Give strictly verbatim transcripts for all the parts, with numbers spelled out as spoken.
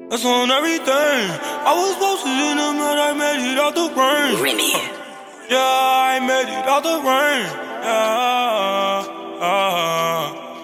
That's on everything. I was posted in the mud, I made it out the rain. Remy. Yeah, I made it out the rain. Yeah, uh,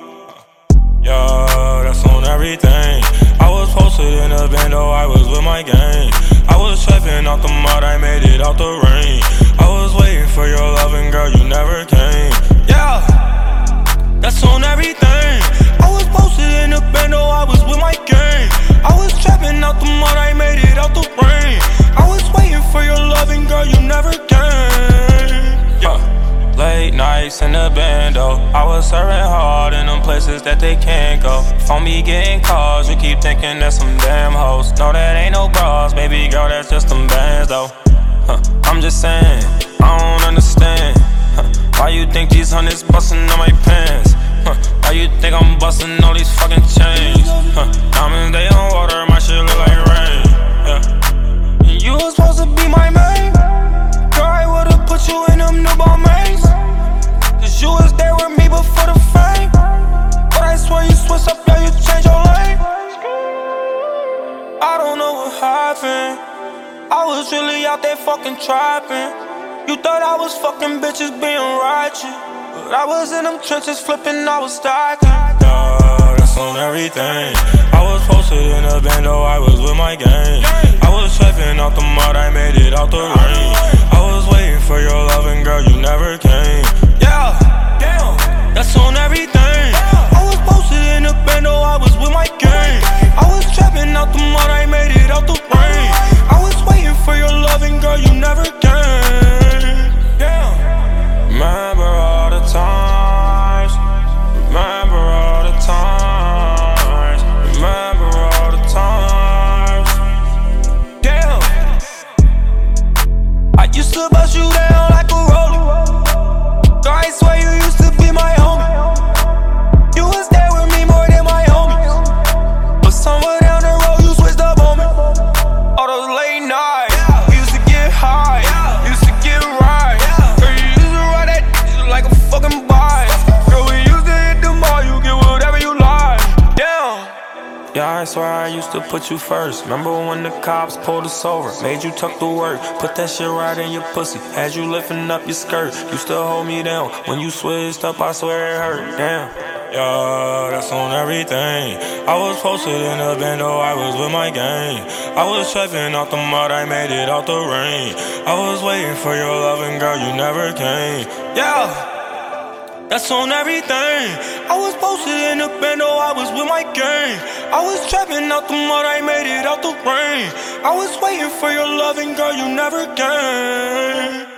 yeah, that's on everything. I was posted in the bando, I was with my gang. I was trapping out the mud, I made it out the rain. I was waiting for your loving, girl, you never came. Yeah, that's on everything. I was posted in the bando, I was with my gang. I was trapping out the mud, I made it out the rain. I was waiting for your loving, girl, you never came. Yeah. Late nights in the bando, I was serving hard in them places that they can't go. For me getting calls, you keep thinking that's some damn hoes. No, that ain't no bras, baby girl, that's just them bands though. Huh. I'm just saying, I don't understand. Huh. Why you think these hundreds bustin' on my pants? Huh. Why you think I'm bustin' all these fucking chains? Huh. Diamonds, they on water, my shit look like rain. Yeah. And you was supposed to be my main. Girl, I would've put you in them newborn mains. Cause you was there with me before the fame. But I swear you switched up, yeah, you changed your lane. I don't know what happened. I was really out there fucking trapping. You thought I was fucking bitches being righteous, but I was in them trenches flipping, I was stacking. Yeah, that's on everything. I was posted in a bando, I was with my gang. I was trapping out the mud, I made it out the rain. I was waiting for your loving, girl, you never came. Yeah, that's on everything. I was posted in a bando, I was with my gang. I was trapping out the mud, I made it out the rain. I was waiting for your loving, girl, you never came. Remember all the times, remember all the times, remember all the times. Damn, I used to bust you down like a rollie. Girl, I swear you used to be my homie. You was there with me more than my homies. But somewhere down the road you switched up on me. All those late nights, we used to get high, used to get right. Girl, you used to ride that d- like a fucking bike. Girl, we used to hit the mall, you get whatever you like. Damn. Yeah, I swear I used to put you first. Remember when the cops pulled us over, made you tuck the work, put that shit right in your pussy, had you lifting up your skirt. You still hold me down when you switched up, I swear it hurt. Damn. Yeah, that's on everything. I was posted in a bando, I was with my gang. I was trapping out the mud, I made it out the rain. I was waiting for your loving, girl, you never came. Yeah, that's on everything. I was posted in a bando, I was with my gang. I was trapping out the mud, I made it out the rain. I was waiting for your loving, girl, you never came.